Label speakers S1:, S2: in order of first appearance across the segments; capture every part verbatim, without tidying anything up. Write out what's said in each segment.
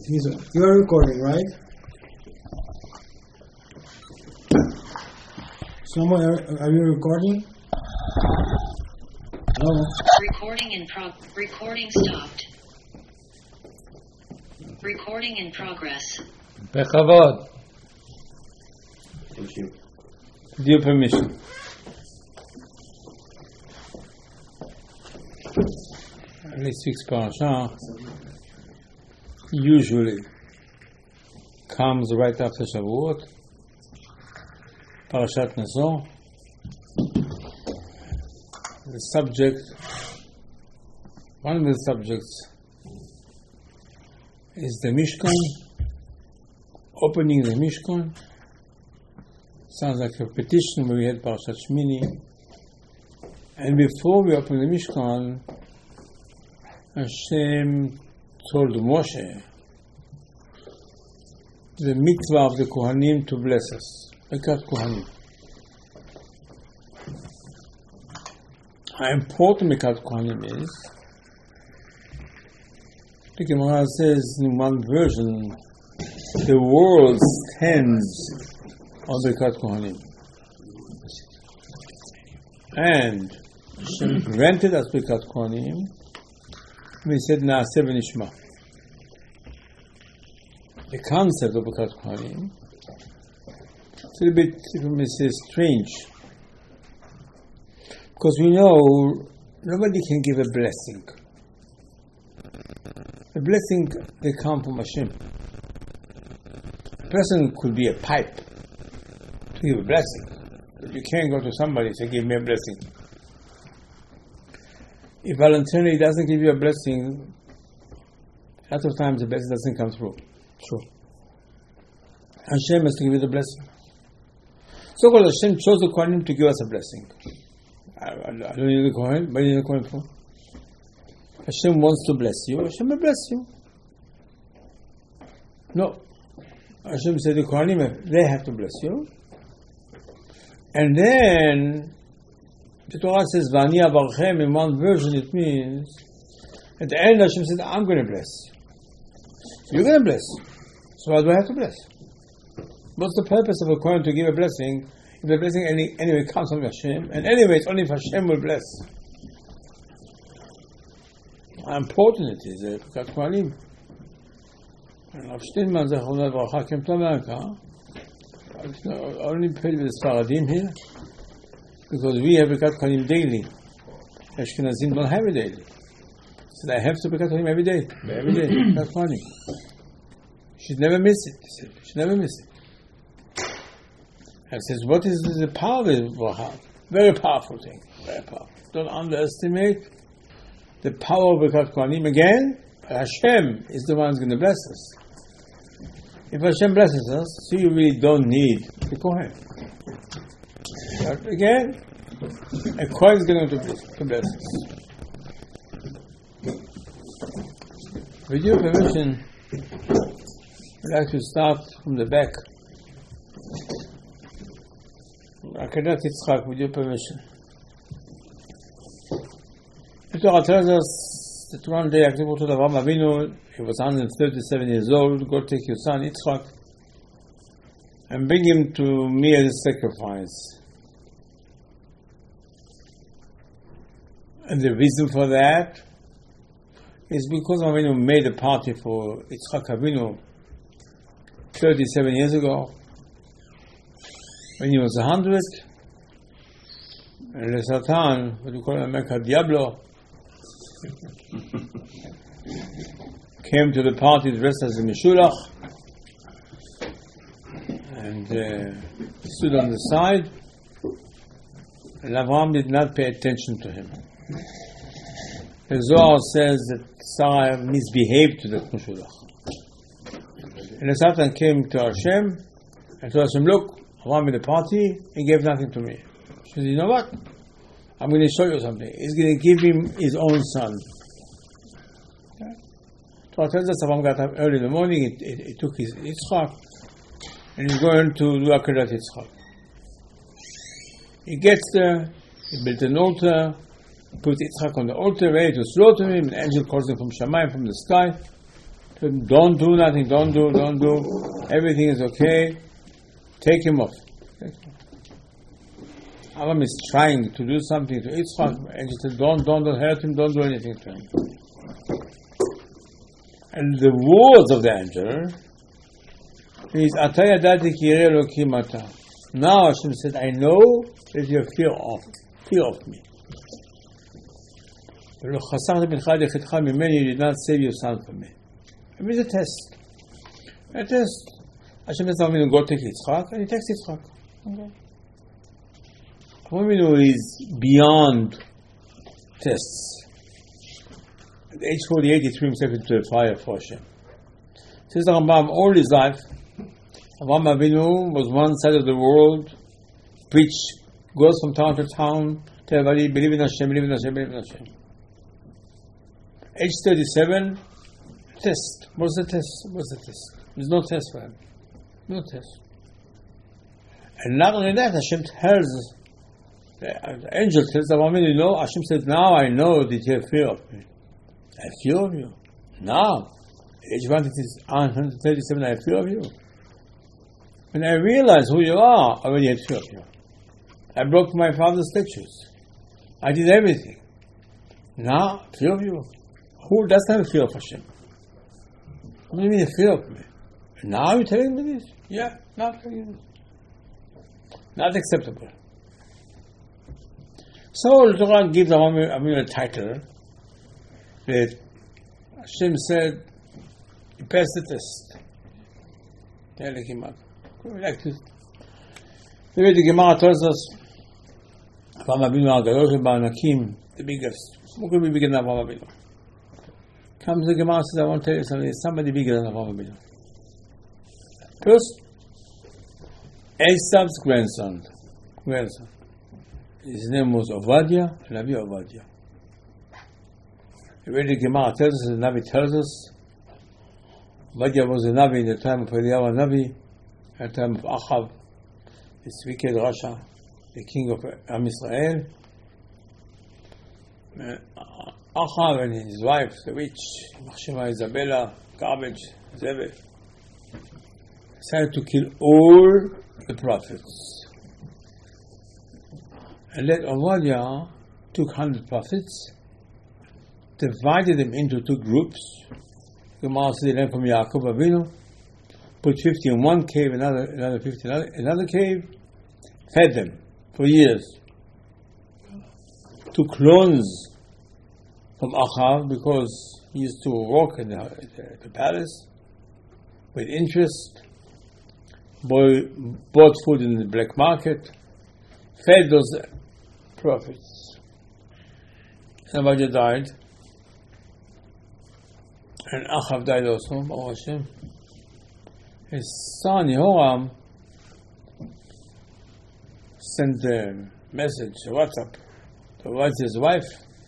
S1: He's, you're recording, right? Someone, are, are you recording? Hello?
S2: Recording in pro- recording stopped. Recording in progress.
S3: בכבוד.
S4: Thank you.
S3: With your permission. This week's parasha usually comes right after Shavuot. Parashat Naso. The subject, one of the subjects, is the Mishkan, opening the Mishkan. Sounds like a petition where we had Parashat Shmini. And before we open the Mishkan, Hashem told Moshe the mitzvah of the Kohanim to bless us. Bekat Kohanim. How important Bekat Kohanim is, the Gemara says in one version, the world stands on Bekat Kohanim. And Hashem granted us Bekat Kohanim. We said Naaseh v'nishma. The concept of Bekat Kohanim, it's a little bit, if I may say, strange. Because we know nobody can give a blessing. A blessing, they come from Hashem. A person could be a pipe to give a blessing. But you can't go to somebody and say, give me a blessing. If voluntarily doesn't give you a blessing, lots of times the blessing doesn't come through. True. Hashem has to give you the blessing. So called Hashem chose the Kohanim to give us a blessing. I, I, I don't need the Kohen. What do you need the Kohen for? Hashem wants to bless you. Hashem will bless you. No. Hashem said the Kohanim, they have to bless you. And then the Torah says, V'ani avarchem, in one version it means, at the end Hashem said, I'm going to bless. You're going to bless. So why do I have to bless? What's the purpose of a Kohen to give a blessing if the blessing any, anyway comes from Hashem? And anyway, it's only if Hashem will bless. How important it is, uh, Bekat Kohanim. And Rav Steinman, Zechron Levrach, came to America. I only paid with the Sfaradim here, because we have Bekat Kohanim daily. Ashkenazim don't have it daily. So I have to Bekat Kohanim every day. Every day, Bekat Kohanim. You should never miss it. He said, you should never miss it. And says, what is the power of it? Very powerful thing. Very powerful. Don't underestimate the power of Bekat Kohanim. Again, Hashem is the one who's going to bless us. If Hashem blesses us, so you really don't need the Kohen. But again, a Kohen is going to bless, to bless us. With your permission, I'd like to start from the back. Akedat Yitzchak, with your permission. The Torah tells us that one day Yaakov told Avraham Avinu, he was one hundred thirty-seven years old, go take your son Yitzchak and bring him to me as a sacrifice. And the reason for that is because Avinu made a party for Yitzchak Avinu thirty-seven years ago, when he was a hundred, and the Satan, what do you call it, America, Diablo, came to the party dressed as a Meshulach, and uh, stood on the side, and Avraham did not pay attention to him. The Zohar says that Sarah misbehaved to the Meshulach. And the Satan came to Hashem and told Hashem, look, Avraham made a party, he gave nothing to me. She said, you know what? I'm going to show you something. He's going to give him his own son. Okay. So tells us Avraham got up early in the morning, he, he, he took his Yitzchak, and he's going to do Akedat Yitzchak. He gets there, he built an altar, put Yitzchak on the altar, ready to slaughter him. An angel calls him from Shamayim, from the sky. Don't do nothing, don't do, don't do. Everything is okay. Take him off. Take him off. Avram is trying to do something to Yitzchak, and he said, don't, don't, don't hurt him, don't do anything to him. And the words of the angel is, Ata yadati ki yireh Elokim ata. Now Hashem said, I know that you fear of, fear of me. ולא חסכת בנך עד יחידך ממני, you did not save your son from me. It was a test. A test. Hashem says, Avinu, go take Yitzchak, and he takes Yitzchak. Okay. Avinu is beyond tests. At age forty-eight, he threw himself into the fire for Hashem. Says the Rambam, all his life, Avraham Avinu was one side of the world, preach, goes from town to town, tell everybody, believe in Hashem, believe in Hashem, believe in Hashem. Age thirty-seven, test. What's the test? What's the test? There's no test for him. No test. And not only that, Hashem tells, the angel tells Avraham Avinu, you know, Hashem says, now I know that you have fear of me. I fear of you. Now, at age one hundred thirty-seven, I have fear of you. When I realized who you are, I already had fear of you. I broke my father's statues. I did everything. Now, fear of you. Who doesn't have a fear of Hashem? What do you mean a fear of me? Now you're telling me this? Yeah, now I'm telling you this. Not acceptable. So the Torah gives Avinu a title that Hashem said, you passed the test. Like this. Maybe the Gemara tells us, Avraham Avinu HaGadol Sheba'anakim, the biggest. Who could be bigger than Avraham Avinu? Comes the Gemara says, I want to tell you something, somebody bigger than Avraham Avinu. First, Esav's grandson, grandson. His name was Ovadia, Navi Ovadia. The way the Gemara tells us, the Navi tells us, Ovadia was a Navi in the time of Eliyahu Navi, at the time of Achav, this wicked Rasha, the king of Am Yisrael. Uh, Achav and his wife, the witch, Machshema Isabella, garbage, Zebel, decided to kill all the prophets. And let Ovadia took hundred prophets, divided them into two groups. Gemara says they learned from Yaakov Avinu, put fifty in one cave, another another fifty in another, another cave, fed them for years. Two clones from Achav, because he used to work in the, the, the palace with interest, boy, bought food in the black market, fed those prophets. And Ovadia died, and Achav died also, Baruch Hashem. His son Yehoram sent a message, a WhatsApp, to Ovadia's wife.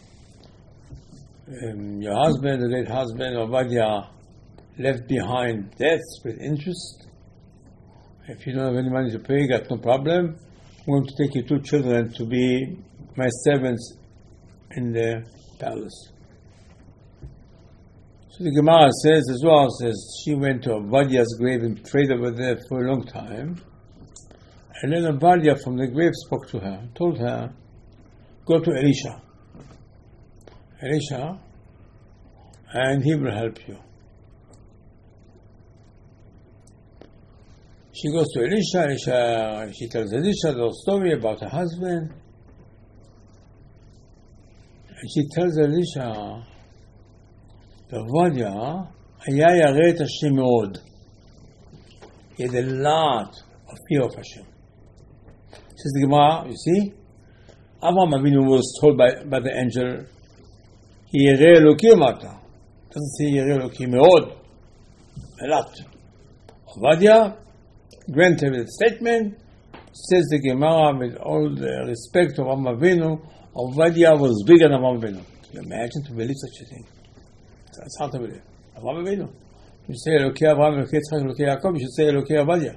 S3: Um, your husband, the late husband, Ovadia, left behind debts with interest. If you don't have any money to pay, got no problem. I'm going to take your two children to be my servants in the palace. So the Gemara says as well, says she went to Ovadia's grave and prayed over there for a long time. And then Ovadia from the grave spoke to her, told her, go to Elisha. Elisha, and he will help you. She goes to Elisha, Elisha, she tells Elisha the story about her husband. And she tells Elisha, Ovadia, היה ירא את השם מאוד. He had a lot of fear of Hashem. Says the Gemara, you see, Avraham Avinu was told by, by the angel, ירא אלוקים אתה. Doesn't say ירא אלוקים מאוד. A lot. Ovadia, granted the statement, says the Gemara with all the respect of Avraham Avinu, Ovadia was bigger than Avraham Avinu. Can you imagine to believe such a thing? It's hard to believe. Avraham Avinu. You say Elokei Avraham, Elokei Yitzchak, Elokei Yaakov, you should say Elokei Ovadia.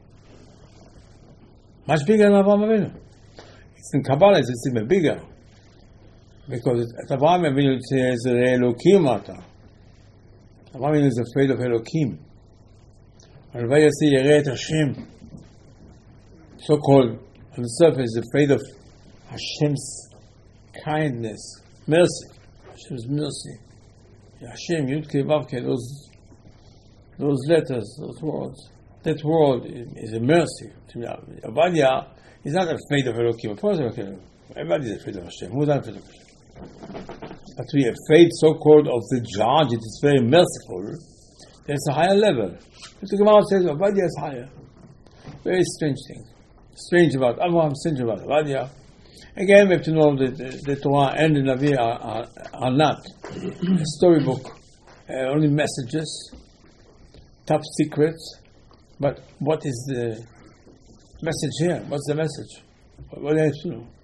S3: Much bigger than Avraham Avinu. It's in Kabbalah, it's even bigger. Because at Avraham Avinu it says Elokim ata. Avraham is afraid of Elokim. Alvai Yasi Yeret Hashem, so-called on the surface, afraid of Hashem's kindness, mercy, Hashem's mercy. Hashem, Yud Kei Vav Kei, those, those letters, those words, that word is a mercy. Avadia is not afraid of Elokim. Of course, everybody is afraid of Hashem. Who is not afraid of Hashem? But to be afraid, so-called, of the judge, it is very merciful. There's a higher level. The Gemara says Avadia is higher. Very strange thing. Strange about Avraham, strange about Avadia. Again, we have to know that the, the Torah and the Navi are, are, are not a storybook, uh, only messages, top secrets. But what is the message here? What's the message? What, what do I have to know?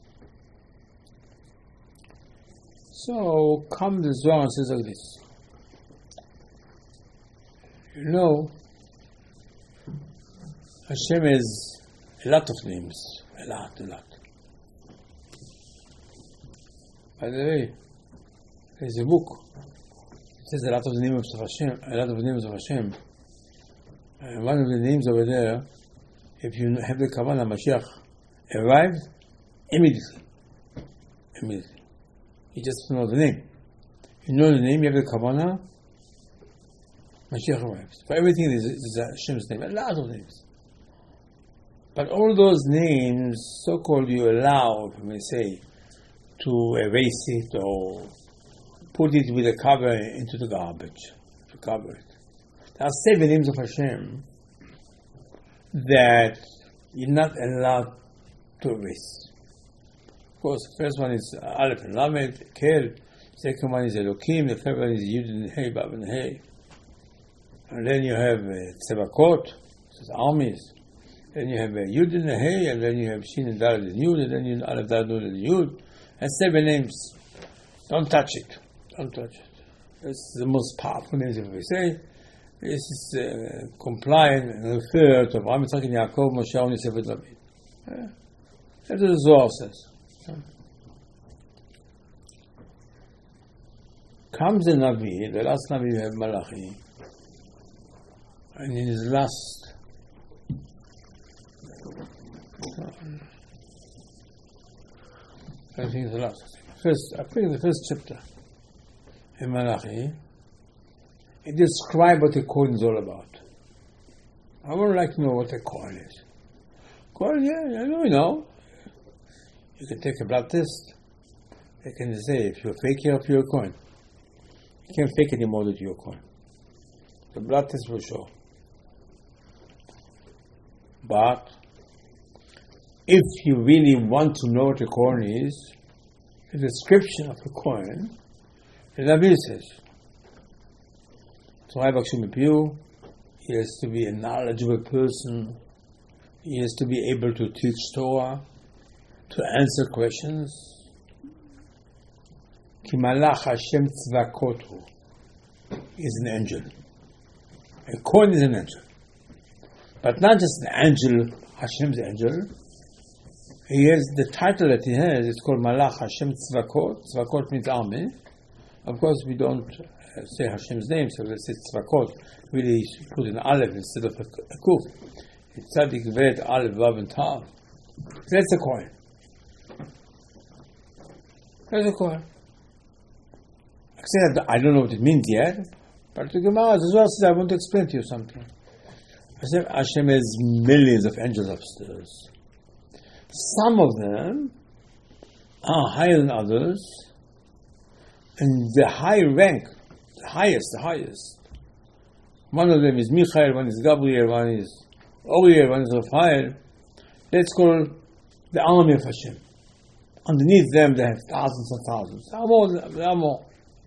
S3: So, come the Zohar and says like this. You know, Hashem has a lot of names. A lot, a lot. By the way, there's a book. It says a lot of the names of Hashem, a lot of the names of Hashem. And one of the names over there, if you have the Kavanah, Mashiach arrived immediately. Immediately. You just know the name. You know the name, you have the Kavanah, Mashiach arrives. For everything is, is Hashem's name, a lot of names. But all those names, so-called, you allow, if you may say, to erase it or put it with a cover into the garbage, to cover it. There are seven names of Hashem that you're not allowed to erase. Of course, the first one is Aleph and Lamed, Kel. The second one is Elokim. The third one is Yud and Hey, Bab and Hey. And then you have uh, Tzevakot, which is armies. Then you have uh, Yud and Hey, and then you have Shin and Dal and Yud, and then you have Aleph, Dal, Nun and Yud. And seven names. Don't touch it. Don't touch it. It's the most powerful names if we say. This is uh, compliant and referred to Abraham, Yitzchak, and Yaakov, Moshe, and Yosef, and David. Yeah. That's what the Zohar says. Yeah. Comes the Navi, the last Navi we have Malachi, and in his last I think the last first I think the first chapter in Malachi, it describes what the Kohen is all about. I would like to know what a Kohen is. Kohen, yeah, I know, you know. You can take a blood test. They can say if you're fake here, if you're a Kohen. You can't fake anymore that you're a Kohen. The blood test will show. But if you really want to know what a Kohen is, the description of a Kohen, the Navi says, he has to be a knowledgeable person, he has to be able to teach Torah, to answer questions. Ki malach Hashem tzvakotu is an angel. A Kohen is an angel. But not just an angel, Hashem's angel. He has the title that he has, it's called Malach Hashem Tzvakot. Tzvakot means army. Of course, we don't uh, say Hashem's name, so let's say Tzvakot. Really, put an Aleph instead of a, a Kuf. It's Tzadik Ved, Aleph, Vav, and Tav. That's a Kohen. That's a Kohen. Except I don't know what it means yet, but the Gemara as well says, I want to explain to you something. Hashem, Hashem has millions of angels upstairs. Some of them are higher than others, and the high rank, the highest, the highest. One of them is Michael, one is Gabriel, one is Oriel, one is Raphael. Let's call the army of Hashem. Underneath them, they have thousands and thousands. There are more. There are more.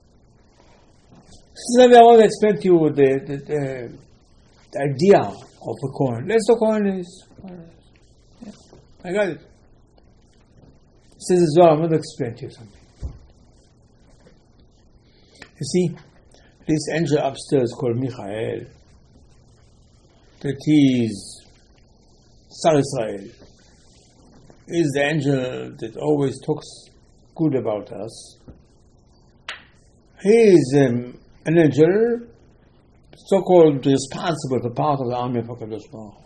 S3: So I want to explain to you the, the, the, the idea of a Kohen. Let's talk Kohen is. Yeah, I got it. This is what I'm going to explain to you something. You see, this angel upstairs called Michael, that is Sar Israel, is the angel that always talks good about us. He is um, an angel, so-called responsible for part of the army of HaKadosh Baruch Hu.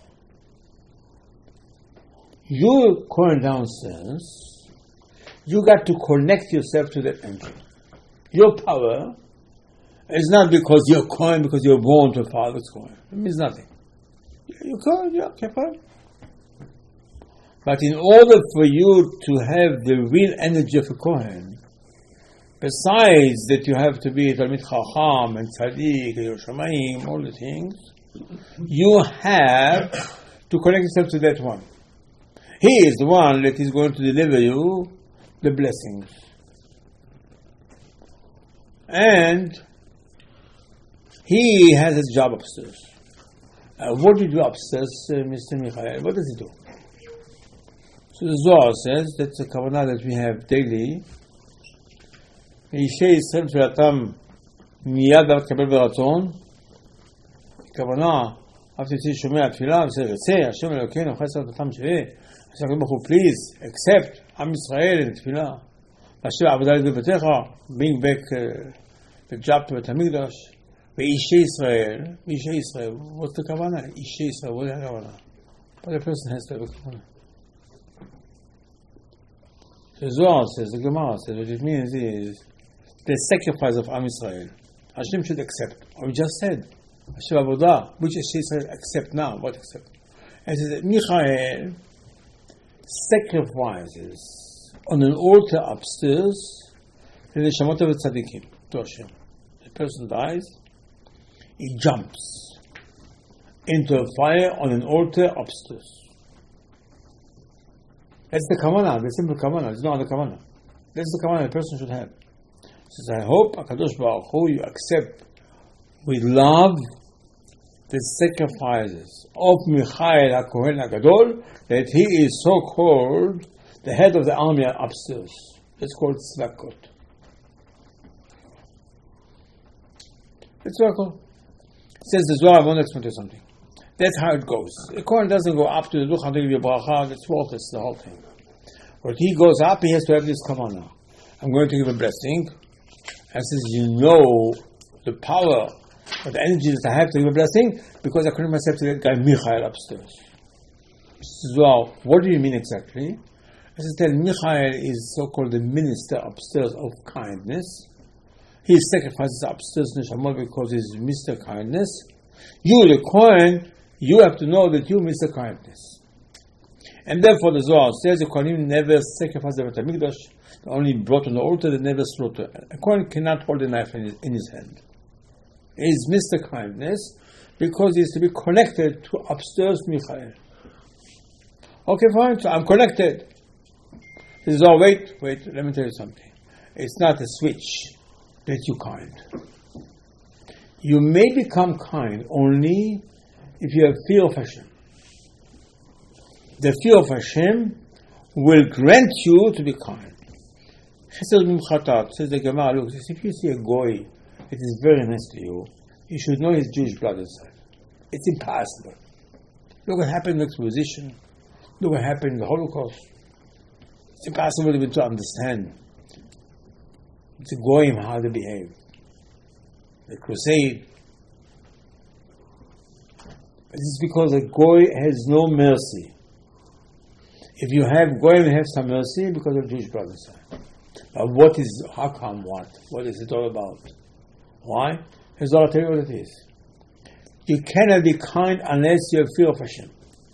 S3: You, Kohen downstairs, you got to connect yourself to that angel. Your power is not because you're Kohen, because you're born to a father's Kohen. It means nothing. You're Kohen, you're Kohen. But in order for you to have the real energy of a Kohen, besides that you have to be Talmid Chacham and Tzaddik and Yerushalayim, all the things, you have to connect yourself to that one. He is the one that is going to deliver you the blessings. And he has his job upstairs. Uh, what do you do upstairs, uh, Mister Michael? What does he do? So the Zohar says that's a kavanah that we have daily. אישי ישראל תפילתם מיד לקבל ברצון, כוונה, אף תצא שומע תפילה, ורצה, השם אלוקינו, חסר אותם שווה, השם ברוך הוא, please, accept, עם ישראל, תפילה, אשר עבודה לבביתך, bring back uh, the job to בית המקדש, ואישי ישראל, אישי ישראל, what's the כוונה? אישי ישראל, what is the כוונה? But the person has to have a כוונה. The Zohar says, the Gemara says, what it means is, the sacrifice of Am Yisrael, Hashem should accept. Or we just said, Hashem Avodah, which Hashem says accept now. What accept? And it says that Michael sacrifices on an altar upstairs the Neshamot of Tzadikim to Hashem. The person dies, he jumps into a fire on an altar upstairs. That's the kavanah, the simple kavanah. There's no other kavanah. That's the kavanah a person should have. Says, I hope, HaKadosh Baruch Hu, you accept with love the sacrifices of Michael HaKohen HaGadol, that he is so-called the head of the army upstairs. It's called Tzvakot. It's Tzvakot. It says the Zohar, I want to explain to you something. That's how it goes. The Kohen doesn't go up to the Duch until you bracha, it's worthless, the whole thing. But he goes up, he has to have this kavanah. I'm going to give a blessing. And says, you know the power of the energy that I have to give a blessing because I connect myself to that guy Michael upstairs. So, what do you mean exactly? I says that Michael is so-called the minister upstairs of kindness. He sacrifices upstairs Neshamot because he's Mister Kindness. You, the Kohen, you have to know that you Mister Kindness. And therefore the Zohar says the Kohanim never sacrifice the Beit HaMikdash. They only brought on the altar, they never slaughter. A Kohen cannot hold a knife in his, in his hand. He is Mister Kindness because he is to be connected to upstairs Michael. Okay, fine, so I'm connected. He says, oh, wait, wait, let me tell you something. It's not a switch that you kind. You may become kind only if you have fear of Hashem. The fear of Hashem will grant you to be kind. Chesed Mimchatat, says the Gemara, look, says, if you see a goy that is very nice to you, you should know his Jewish blood inside. It's impossible. Look what happened in the exposition. Look what happened in the Holocaust. It's impossible even to understand. It's a goyim how they behave. The crusade. This is because a goy has no mercy. If you have goyim, you have some mercy because of Jewish blood inside. But what is, how come what? What is it all about? Why? Here's all I'll tell you what it is. You cannot be kind unless you have fear of Hashem.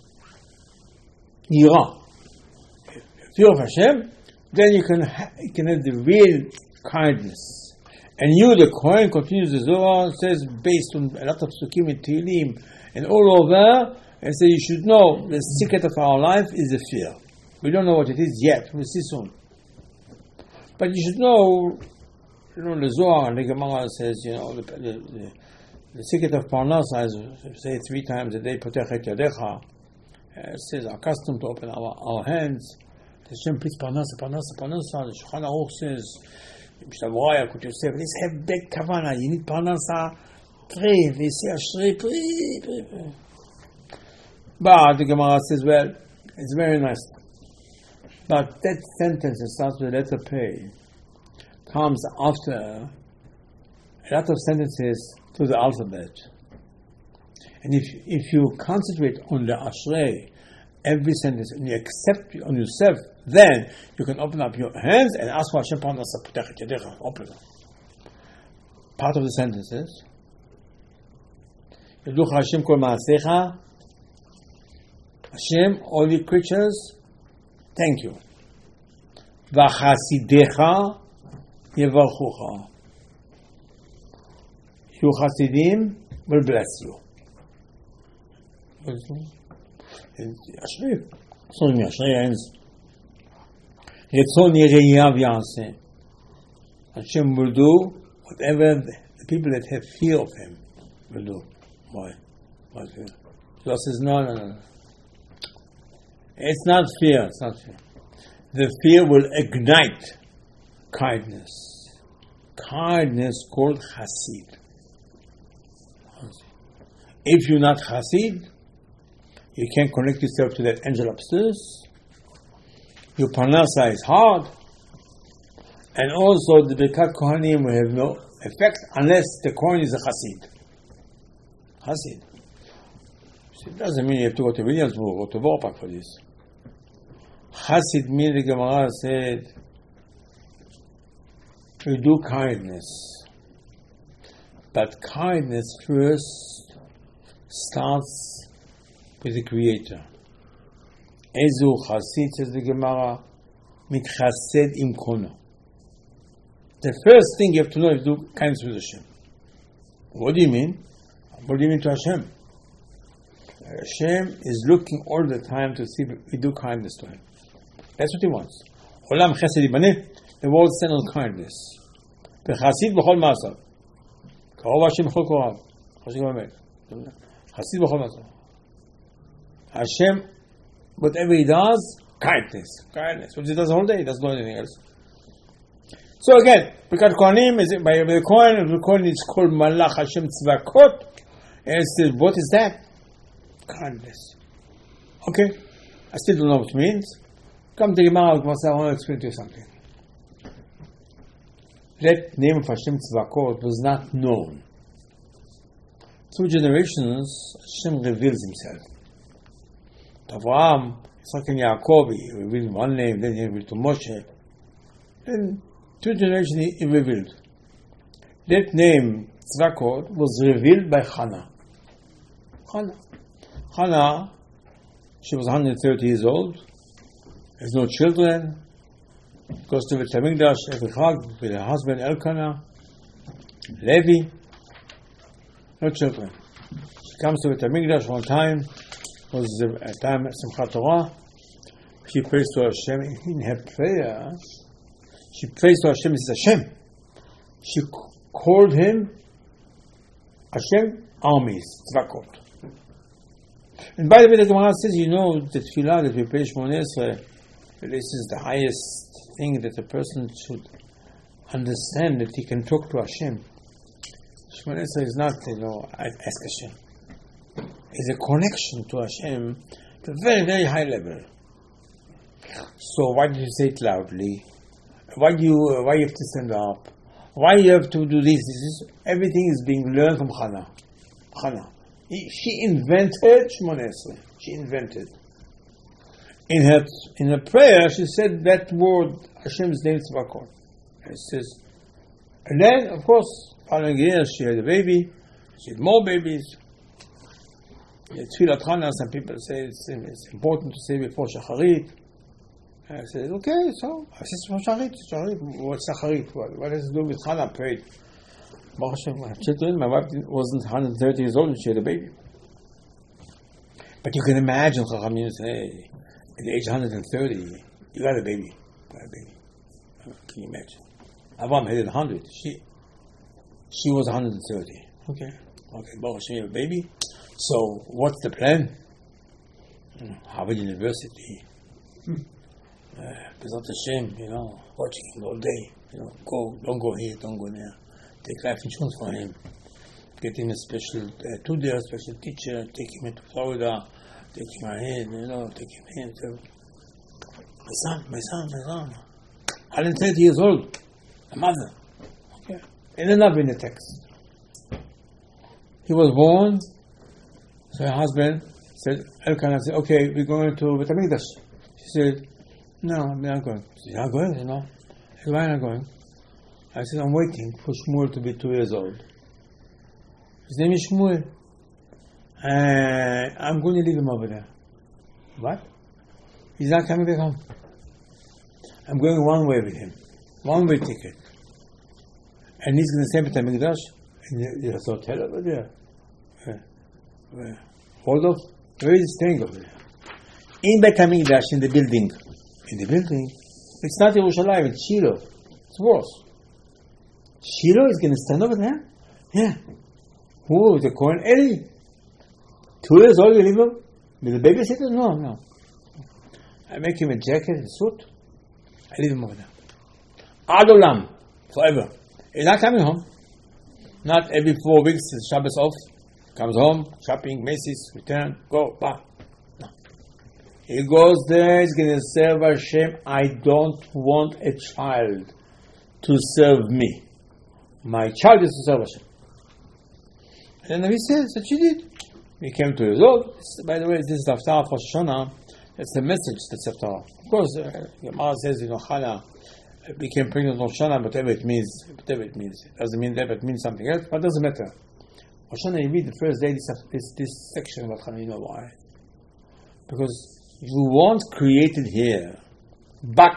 S3: Yirah. Fear of Hashem, then you can, ha- you can have the real kindness. And you, the Kohen, continues the Zohar, says, based on a lot of Sukkim and Tehillim, and all over, and say you should know the secret of our life is the fear. We don't know what it is yet. We'll see soon. But you should know, you know, the Zohar and the Gemara says, you know, the, the, the, the secret of Parnasa is, say three times a day, Potechet Yadecha. It says, accustomed to open our, our hands. Hashem, please, Parnasa, Parnasa, Parnasa. The Shulchan Aruch says, Mishnah could you say, let's have big kavana. You need Parnasa. Pray, they say, Ashrei, pray, pray, pray. But the Gemara says, well, it's very nice. But that sentence that starts with the letter Pei comes after a lot of sentences to the alphabet. And if if you concentrate on the Ashrei, every sentence, and you accept on yourself, then you can open up your hands and ask for Hashem Parnasa. Open them. Part of the sentences. Yadlucha Hashem kol ma'asecha. Hashem, all the creatures, thank you. V'chasidecha yevarchucha. Your Hasidim will bless you. Ashrei. So in Ashrei ends. Retzon Yereyav Yaseh. Hashem will do whatever the people that have fear of Him will do. Why? Why fear? Allah says, no, no, no. It's not fear. It's not fear. The fear will ignite kindness. Kindness called Hasid. If you're not Hasid, you can't connect yourself to that angel upstairs. Your Parnasa is hard. And also the Birkat Kohanim will have no effect unless the Kohen is a Hasid. Hasid. So it doesn't mean you have to go to Williamsburg or to Vorpak for this. Hasid means, the Gemara said, you do kindness. But kindness first starts with the Creator. Ezu Hasid, says the Gemara, mitchased im kono. The first thing you have to know is do kindness with Hashem. What do you mean? What do you mean to Hashem? Hashem is looking all the time to see if we do kindness to Him. That's what He wants. Olam chesed yibaneh, the world stands on kindness. V'chasid b'chol ma'asav. Karov Hashem b'chol korav. Chasid b'chol ma'asav. Hashem, whatever He does, kindness. Kindness. What He does the whole day, He doesn't do anything else. So again, because Kohanim is by the Kohen, the Kohen is called Malach Hashem Tzvakot, and it says, what is that? Kindness. Okay, I still don't know what it means. Come to Gemara, I want to explain to you something. That name of Hashem Tzvakot was not known. Through generations, Hashem reveals Himself. To Avraham, Yitzchak and Yaakov, He revealed one name, then He revealed to Moshe. Then two generations He, he revealed. That name, Tzvakot, was revealed by Hannah. Hannah. Hannah, she was one hundred thirty years old, has no children, goes to the Beit HaMikdash every Chag with her husband Elkanah, Levi, no children. She comes to the Beit HaMikdash one time, was a time at Simchat Torah. She prays to Hashem in her prayer. She prays to Hashem and says, Hashem. She called Him Hashem armies, Tzvakot. And by the way, the Gemara says, you know, the tefillah that we pray Shmoneh Esrei, this is the highest thing that a person should understand, that he can talk to Hashem. Shmoneh Esrei is not, you know, ask Hashem. It's a connection to Hashem at a very, very high level. So why do you say it loudly? Why do you, uh, why you have to stand up? Why you have to do this? This is, everything is being learned from Hannah. Hannah. He, she invented Shmoneh Esrei. She invented. In her in her prayer, she said that word, Hashem's name, Tzvakot. It says, and then, of course, following years, she had a baby. She had more babies. Tfilat Hannah, some people say it's, it's important to say before Shacharit. I said, okay, so I said, for Shacharit, Shacharit, what's Shacharit? What, what does it do with Hannah prayed? Baruch Hashem, I have children. My wife wasn't one hundred thirty years old when she had a baby. But you can imagine, Chacham, you say, at the age of one hundred thirty, you got a baby. You got a baby. Can you imagine? Avraham had one hundred. She, she was one hundred thirty. Okay. Okay, Baruch Hashem, you have a baby. So, what's the plan? Harvard University. Hmm. Uh, Bezat Hashem, you know, watching him all day. You know, go, don't go here, don't go there. Take life insurance for him. Get him a special uh, tutor, a special teacher. Take him into Florida. Take him ahead, you know, take him here. So, my son, my son, my son. one hundred thirty years old. A mother. Okay. It ended up in the text. He was born, so her husband said, Elkanah said, okay, we're going to Beit HaMikdash. She said, no, I'm not going. She said, you're not going? You know? I said, why not going? I said, I'm waiting for Shmuel to be two years old. His name is Shmuel. And I'm going to leave him over there. What? He's not coming back home. I'm going one way with him. One way ticket. And he's going to stay at Beit HaMikdash. And there's a hotel over there. Where? Where? Hold off. Where is he staying over there? In Beit HaMikdash, in the building. In the building. It's not Yerushalayim, it's Shiloh. It's worse. Shiloh is going to stand over there? Yeah. Who? The Kohen Eli? Two years old, you leave him? With the babysitter? No, no. I make him a jacket and suit. I leave him over there. Adolam. Forever. He's not coming home. Not every four weeks, Shabbos off. Comes home, shopping, Macy's, return, go, back. No. He goes there, he's going to serve Hashem. I don't want a child to serve me. My child is to serve Hashem. And then he says that she did. He came to his old. By the way, this is Haftarah for Shona. That's the message that's Haftarah. Of course, uh, Gemara says, you know, Chana became pregnant on Shana, whatever it means, whatever it means. It doesn't mean that, it means something else, but it doesn't matter. Shana, you read the first day, this, this, this section about Chana, you know why? Because you weren't created here, but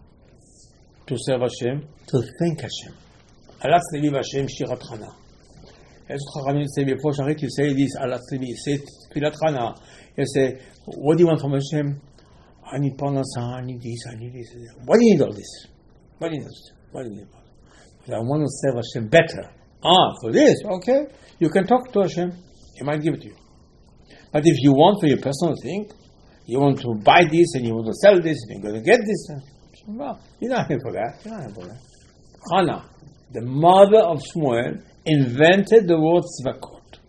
S3: to serve Hashem, to thank Hashem. Alatz levi Hashem shirat Chana. As Chachamim say before Sharit, you say this, Alatz levi, you say Tfilat Chana. You say, what do you want from Hashem? I need parnasa, I need this, I need this. Why do you need all this? Why do you need this? Why do you need all this? Because I want to serve Hashem better. Ah, for this, okay. You can talk to Hashem. He might give it to you. But if you want for your personal thing, you want to buy this and you want to sell this and you're going to get this, well, you're not here for that. You're not here for that. Hannah, the mother of Shmuel, invented the word Tzvakot.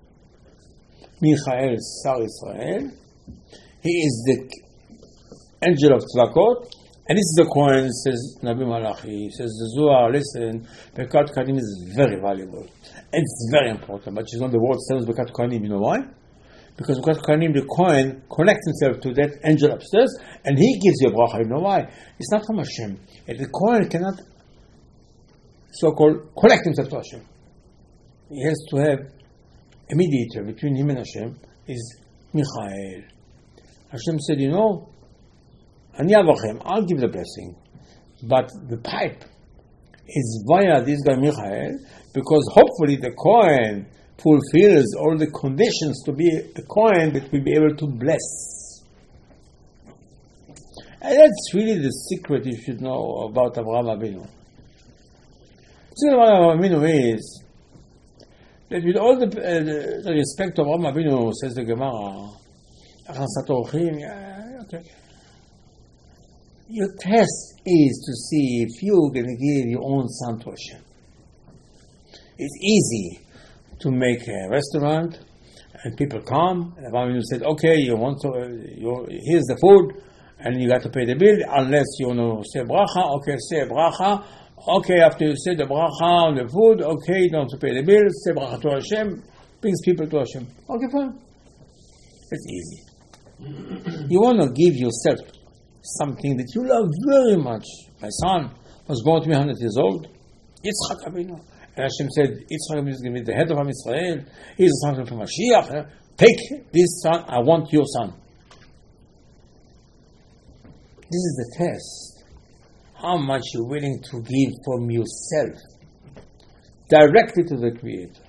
S3: Michael, Sar Israel, he is the angel of Tzvakot, and this is the Kohen, says Nabi Malachi, says the Zohar, listen, Bekat Kohanim is very valuable. It's very important, but you know the word says Bekat Kohanim, you know why? Because Bekat Kohanim, the Kohen connects himself to that angel upstairs, and he gives you a bracha, you know why? It's not from Hashem. And the Kohen cannot so-called connect himself to Hashem. He has to have a mediator between him and Hashem, is Michael. Hashem said, you know, Ani avachem, I'll give the blessing, but the pipe is via this guy Michael, because hopefully the Kohen fulfills all the conditions to be a Kohen that will be able to bless. And that's really the secret you should know about Avraham Avinu. The secret about Avraham Avinu is that with all the, uh, the, the respect of Avraham Avinu, says the Gemara, okay. Your test is to see if you're going to give your own son to Hashem. It's easy to make a restaurant and people come and Avraham Avinu said, okay, you want to, uh, you, here's the food and you got to pay the bill unless you want to say bracha. Okay, say bracha. Okay, after you say the bracha on the food, okay, you don't have to pay the bill, say bracha to Hashem, brings people to Hashem. Okay, fine. It's easy. You want to give yourself something that you love very much. My son was born to me one hundred years old. Yitzchak Avinu. And Hashem said, Yitzchak Avinu is going to be the head of Am Yisrael. He is the son from Mashiach. Take this son. I want your son. This is the test. How much you're willing to give from yourself directly to the Creator.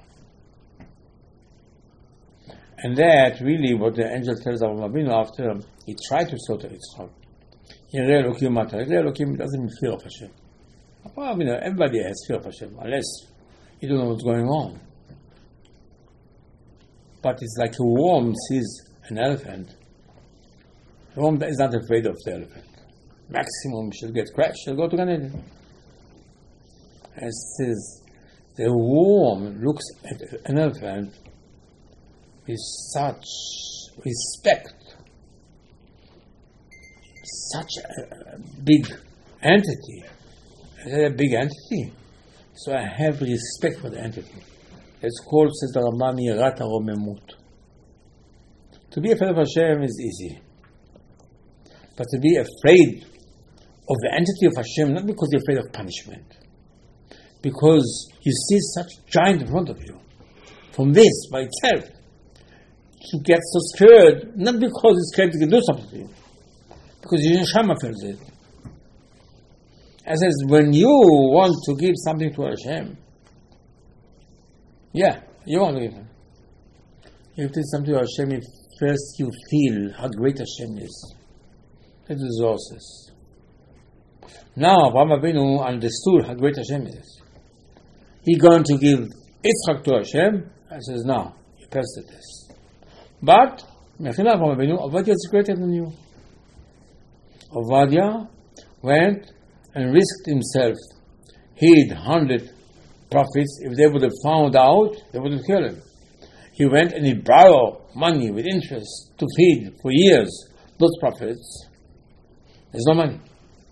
S3: And that really what the angel tells Avraham Avinu after he tried to slaughter Yitzchak. Yireh Elokim Mata. Yireh Elokim doesn't mean fear of Hashem. Well, you know, everybody has fear of Hashem, unless you don't know what's going on. But it's like a worm sees an elephant. The worm is not afraid of the elephant. Maximum she'll get crushed, she'll go to Gan Eden. And it says, the worm looks at an elephant with such respect, such a big entity. Is it a big entity? So I have respect for the entity. It's called, says the Rambam, Yirat HaRomemut. To be afraid of Hashem is easy. But to be afraid of the entity of Hashem, not because you're afraid of punishment, because you see such giant in front of you, from this by itself, to get so scared, not because it's scared to do something to you, because your neshama feels it. It says, when you want to give something to Hashem, yeah, you want to give him. You give something to Hashem, if first you feel how great Hashem is. It resources. Now, Avraham Avinu understood how great Hashem is. He's going to give Yitzchak to Hashem. I says, no, you passed this. But, Mechila Avraham Avinu, Avadia is greater than you. Avadia went and risked himself. He had hundred prophets. If they would have found out, they would have killed him. He went and he borrowed money with interest to feed for years those prophets. There's no money.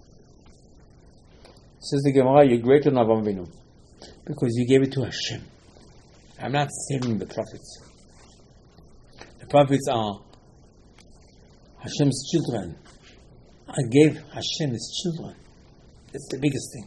S3: Says the Gemara, you're greater than Avraham Avinu because you gave it to Hashem. I'm not saving the prophets. The prophets are Hashem's children. I gave Hashem his children. That's the biggest thing.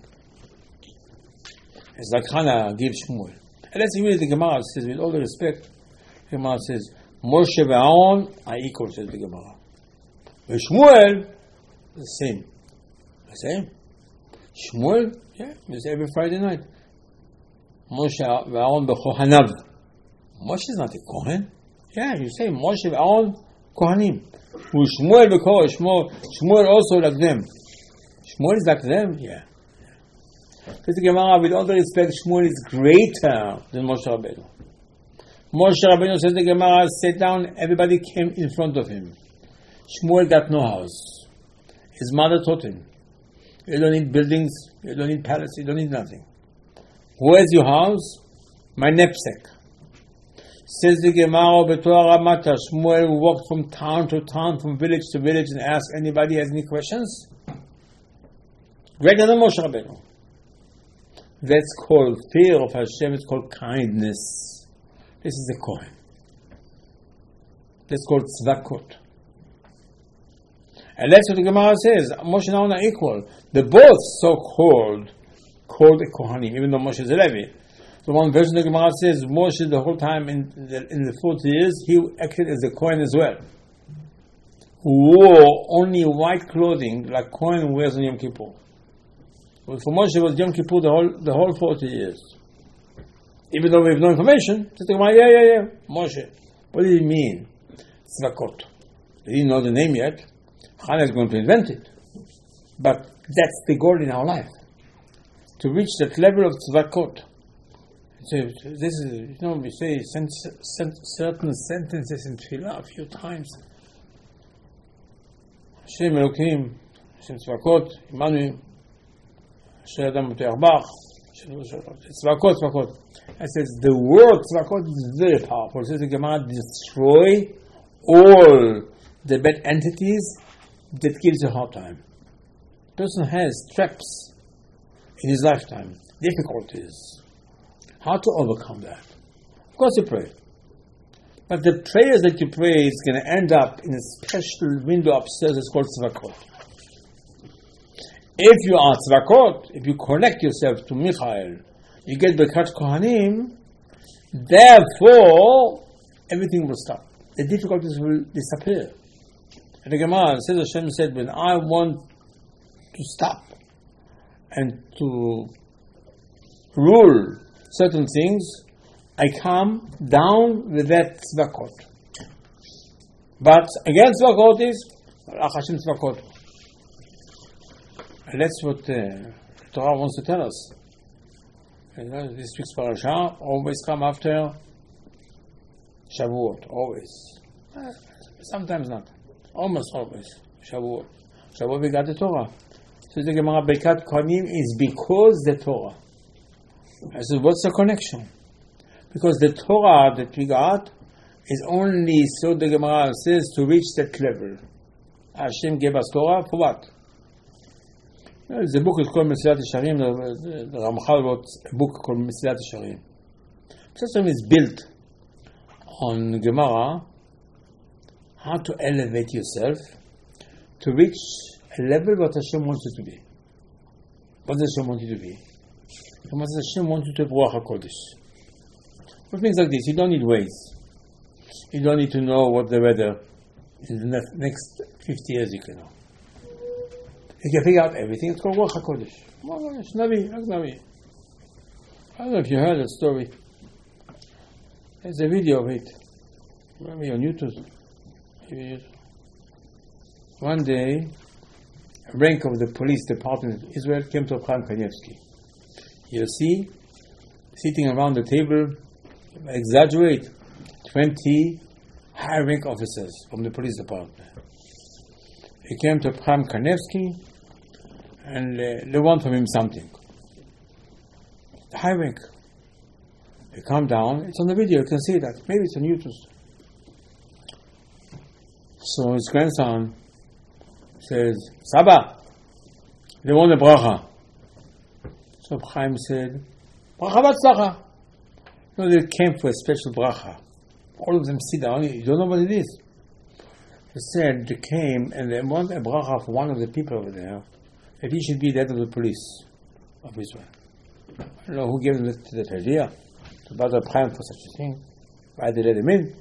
S3: It's like Hannah gave Shmuel. And that's really the Gemara says, with all the respect, the Gemara says, Moshe and Aaron are equal, says the Gemara. But Shmuel, the same. The same. Shmuel, yeah, it's every Friday night. Moshe and Aaron b'Kohanav. Moshe is not a Kohen. Yeah, you say Moshe and Aaron Kohanim. Shmuel b'Koh, Shmuel also like them. Shmuel is like them? Yeah. Says the Gemara, with all the respect, Shmuel is greater than Moshe Rabbeinu. Moshe Rabbeinu, says the Gemara, sat down, everybody came in front of him. Shmuel got no house. His mother taught him, you don't need buildings, you don't need palace, you don't need nothing. Where's your house? My knapsack. Says the Gemara, B'Torah Ramata, Shmuel walked from town to town, from village to village, and asked anybody has any questions? Greater than Moshe Rabbeinu. That's called fear of Hashem. It's called kindness. This is the Kohen. That's called tzvakot. And that's what the Gemara says. Moshe and Aaron are equal. They're both so-called called a Kohanim, even though Moshe is a Levi. The one version of the Gemara says Moshe the whole time in the, in the forty years he acted as a Kohen as well. Who wore only white clothing like Kohen wears on Yom Kippur. But for Moshe it was Yom Kippur the whole the whole forty years. Even though we have no information, just think about, yeah, yeah, yeah, Moshe. What did he mean? Tzvakot. They didn't know the name yet. Hannah is going to invent it. But that's the goal in our life. To reach that level of tzvakot. So this is, you know, we say sen- sen- certain sentences in Tefillah a few times. Hashem Elokim, Hashem tzvakot, Imanu, Hashem Adam Te'arbach, tzvakot, tzvakot. It says the word tzvakot is very powerful. It says the Gemara destroy all the bad entities that gives you a hard time. Person has traps in his lifetime, difficulties. How to overcome that? Of course you pray. But the prayers that you pray is going to end up in a special window upstairs. It's called tzvakot. If you are tzvakot, if you connect yourself to Michael, you get Birkat Kohanim, therefore everything will stop. The difficulties will disappear. And the Gemara says, Hashem said, when I want to stop and to rule certain things, I come down with that tzvakot. But again, tzvakot is Hashem tzvakot. And that's what uh, Torah wants to tell us. You know, this week's parasha always come after Shavuot, always. Uh, sometimes not. Almost always. Shavuot. Shavuot we got the Torah. So the Gemara Birkat Kohanim is because the Torah. I said, what's the connection? Because the Torah that we got is only, so the Gemara says, to reach that level. Hashem gave us Torah for what? The book is called Mesilat Yesharim. The, the Ramchal wrote a book called Mesilat Yesharim. Mesilat Yesharim is built on Gemara, how to elevate yourself to reach a level what Hashem wants you to be. What does Hashem want you to be? Hashem wants you to have Ruach HaKodesh. What means like this? You don't need ways. You don't need to know what the weather in the next, next fifty years you can know. You can figure out everything. It's called Ruach HaKodesh. Navi, Navi. I don't know if you heard that story. There's a video of it. Maybe on YouTube. One day, a rank of the police department in Israel came to Chaim Kanievsky. You see, sitting around the table, exaggerate, twenty high-rank officers from the police department. He came to Chaim Kanievsky, and uh, they want from him something. High rank. They come down. It's on the video. You can see that. Maybe it's on YouTube. So his grandson says, Saba, they want a bracha. So Chaim said, Bracha Batzlacha. No, they came for a special bracha. All of them sit down. You don't know what it is. He said they came and they want a bracha for one of the people over there, that he should be the head of the police of Israel. I don't know who gave them that, that idea to bother Chaim for such a thing. Why they let him in?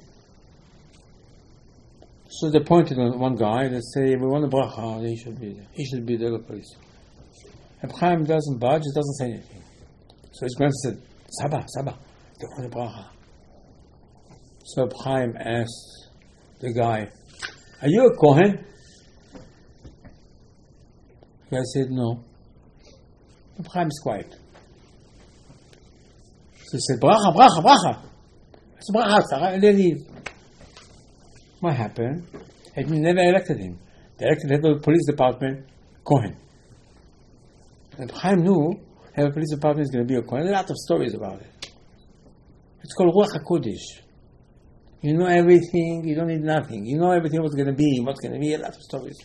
S3: So they pointed on one guy. They say, "We want a bracha. He should be. He should be the head of the police." And Chaim doesn't budge. He doesn't say anything. So his grandson said, "Saba, Saba, they want a bracha." So Chaim asked the guy, "Are you a Kohen?" The guy said, "No." And Chaim is quiet. So he said, "Bracha, bracha, bracha." It's bracha, and they leave. What happened? They never elected him. They elected head of the police department, Kohen. And Chaim knew head of the police department is going to be a Kohen. There are a lot of stories about it. It's called Ruach HaKodesh. You know everything, you don't need nothing. You know everything what's going to be, what's going to be, a lot of stories.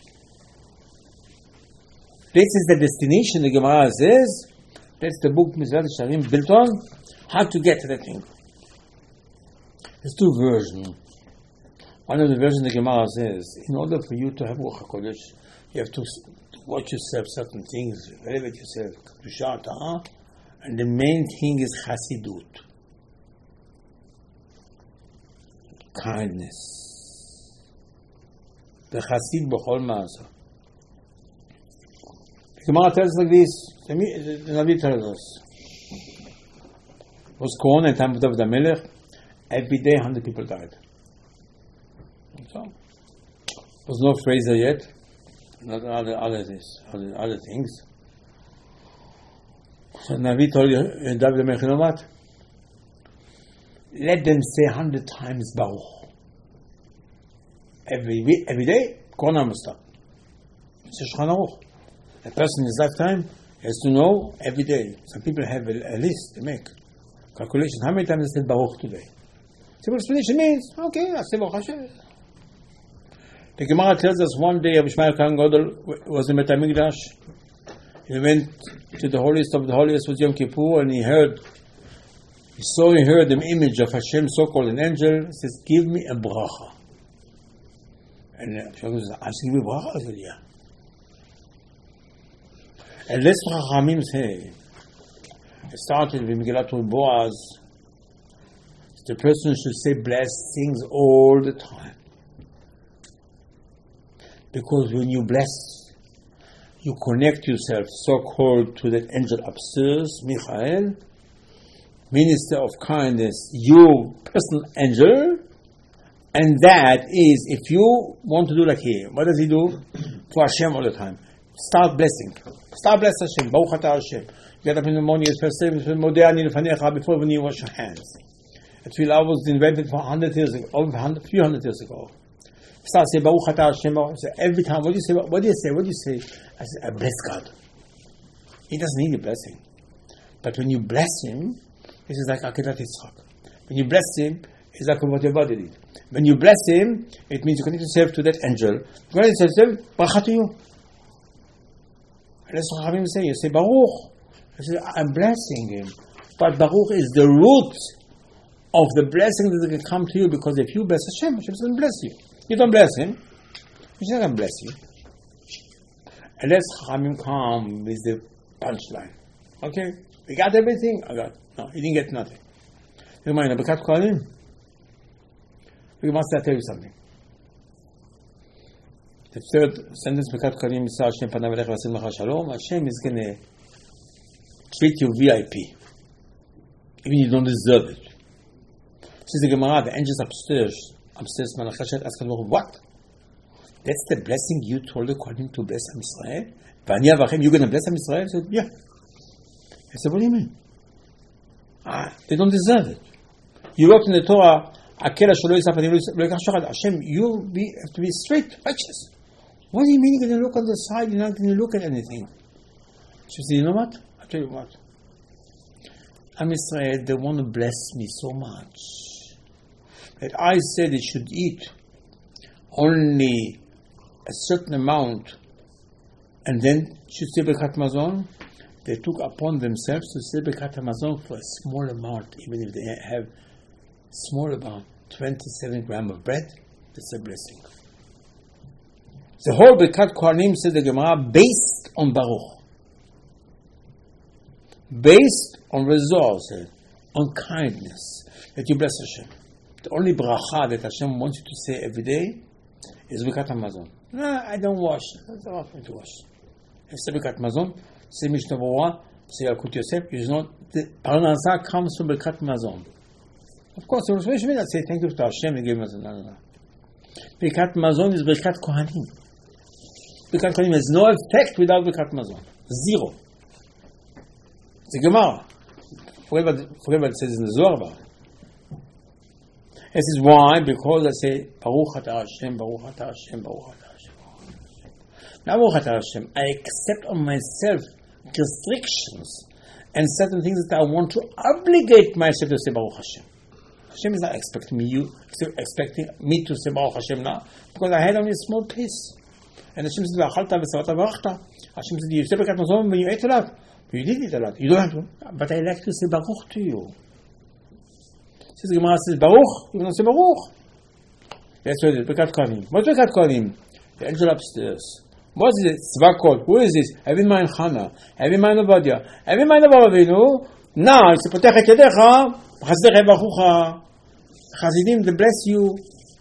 S3: This is the destination, the Gemara says. That's the book Mesilat Yesharim built on. How to get to that thing. There's two versions. One of the versions the Gemara says, in order for you to have Ruach HaKodesh, you have to watch yourself certain things, elevate yourself, Kedusha, Ta'ah, and the main thing is Hasidut. Kindness. The Hasid b'chol ma'asa. The Gemara tells us like this. The Navi tells us. It was Corona in time of David HaMelech. Every day, one hundred people died. So, there was no Fraser yet. Not other other things. Other, other things. So Navi told you, David HaMelech, you know what? Let them say a hundred times Baruch. Every week, every day, Corona must stop. It's a Shulchan Aruch. A person in his lifetime has to know every day. Some people have a, a list to make. Calculations. How many times they said Baruch today? Simple explanation means, okay, I say Baruch Hashem. The Gemara tells us one day Rabbi Shmuel Kohen Gadol was in Bet HaMikdash. He went to the holiest of the holiest with Yom Kippur, and he heard, he saw, he heard an image of Hashem, so-called an angel. He says, "Give me a bracha." And Rabbi Shmuel says, "I should give you a bracha." I said, "Yeah." And let's Chachamim say, it started with Megillat Boaz. The person should say blessed things all the time. Because when you bless, you connect yourself so-called to that angel upstairs, Michael, minister of kindness, you personal angel, and that is, if you want to do like here, what does he do? For Hashem all the time. Start blessing. Start bless Hashem. Baruch atah Hashem. Get up in the morning, first say, before when you wash your hands. A tefillah was invented for hundred years ago, over a few hundred years ago. Start say Baruch atah Hashem. Every time, what do you say? What do you say? What do you say? I say, I bless God. He doesn't need a blessing, but when you bless Him, this is like Akedat Yitzchak. When you bless Him, it's like what your body did. When you bless Him, it means you connect yourself to that angel. You connect yourself, bracha to you. And that's what Chachamim say. You say Baruch. You say, I'm blessing him. But Baruch is the root of the blessing that can come to you, because if you bless Hashem, Hashem doesn't bless you. You don't bless him, He's not going to bless you. And let's Chachamim come with the punchline. Okay, we got everything. I got no. He didn't get nothing. You mind Birkat Kohanim? We must tell you something. The third sentence, Birkat Kohanim, Hashem panav elech v'asim lecha shalom. Hashem is going to treat you V I P, even you don't deserve it. Says the Gemara, the angels upstairs, upstairs, Malach Hashem asked Baruch, what? That's the blessing you told the Kohanim to bless Am Yisrael? V'ani avachem, you're going to bless Am Yisrael? He said, yeah. I said, what do you mean? Ah, they don't deserve it. You wrote in the Torah, Hashem, you be, have to be straight, righteous. What do you mean you're going to look on the side, you're not going to look at anything? She said, you know what? I'll tell you what. Am Yisrael, they want to bless me so much that I said they should eat only a certain amount and then should say Birkat Mazon. They took upon themselves to say Birkat Mazon for a small amount, even if they have small amount, twenty-seven grams of bread. That's a blessing. The whole Birkat Kohanim, said the Gemara, based on Baruch, based on results, on kindness, that you bless Hashem. The only bracha that Hashem wants you to say every day is Birkat Hamazon. No, I don't wash. I don't want me to wash. I say Birkat Hamazon, say Mishnah Berurah, say Yalkut Yosef. You know, the Parnasa comes from Birkat Hamazon. Of course, the Rosh Hashanah say thank you to Hashem and give us no, no, no. Birkat Hamazon is Birkat Kohanim. Birkat Kohanim has no effect without Birkat Hamazon. Zero. The Gemara. Forget what, forget what it says in the Zohar about it. This is why, because I say, Baruch Atah Hashem, Baruch Atah Hashem, Baruch Atah Hashem. Now, Baruch Atah Hashem, I accept on myself restrictions and certain things that I want to obligate myself to say Baruch Hashem. Hashem is not expecting me, you expecting me to say Baruch Hashem now, because I had only a small piece. And Hashem said, V'achalta v'savata v'achta. Hashem said, you say Birkat Mazon when you ate a lot. You did eat a lot. You don't have to. But I like to say Baruch to you. Says the Gemara says Baruch, you don't say Baruch. That's what it is. Birkat Kohanim. What's Birkat Kohanim? The angel upstairs. What is it? Tzvakot. Who is this? Have in mind Chana. Have in mind Ovadia. Have in mind Avraham Avinu. Now, it's potech et yadecha. Chasdech evachucha. Chassidim, they bless you.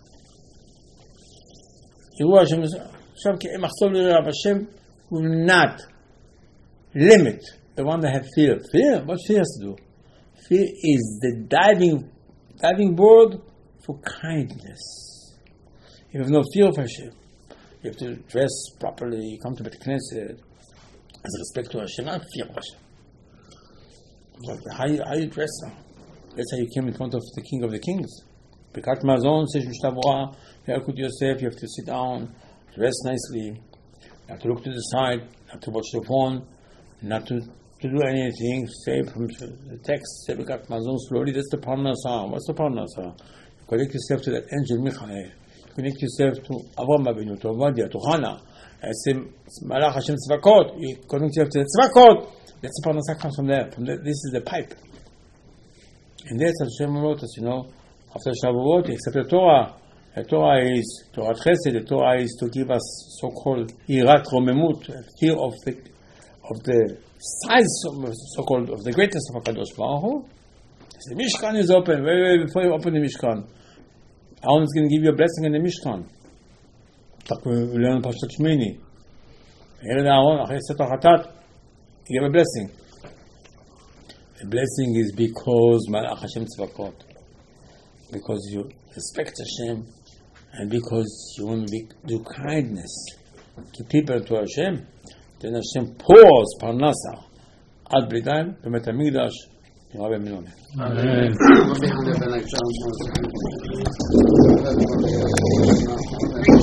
S3: Yeru Hashem. Hashem ke'em achsol l'irav. Hashem will not limit the one that have fear. Fear? What fear has to do? Fear is the diving diving board for kindness. You have no fear of Hashem. You have to dress properly, come to Beit Knesset as respect to Hashem, not fear of Hashem. But how you, how you dress now? That's how you came in front of the King of the Kings. Birkat Mazon says Mishnah Berurah, Yalkut Yosef, you have to sit down, dress nicely, not to look to the side, not to watch the phone, not to, to do anything. Say from the text, say Birkat Mazon slowly. That's the Parnasa. What's the Parnasa? You connect yourself to that angel Michael. You connect yourself to Avraham Avinu, to Ovadia, to Chana. Say Malach Hashem Tzvakot. You connect yourself to the Tzvakot. That's the Parnasa comes from there. From there. This is the pipe. And that's Hashem wrote us, you know, after Shavuot, you accept the Torah. The Torah is Torah Chesed. The Torah is to give us so-called Yirat Romemut, fear of the of the size, of, so-called, of the greatness of HaKadosh Baruch Hu. The Mishkan is open. Wait, wait, before you open the Mishkan, Aaron is going to give you a blessing in the Mishkan. We learn Pashat Shmini. Aaron, Aaron, Achei Sefer Hatat, he gave a blessing. The blessing is because Malach Hashem Tzvakot, because you respect Hashem, and because you want to be, do kindness to people, to Hashem. Then Hashem pours Parnasa ad b'dayim b'Beit Hamikdash Rabbi Minone. Amen.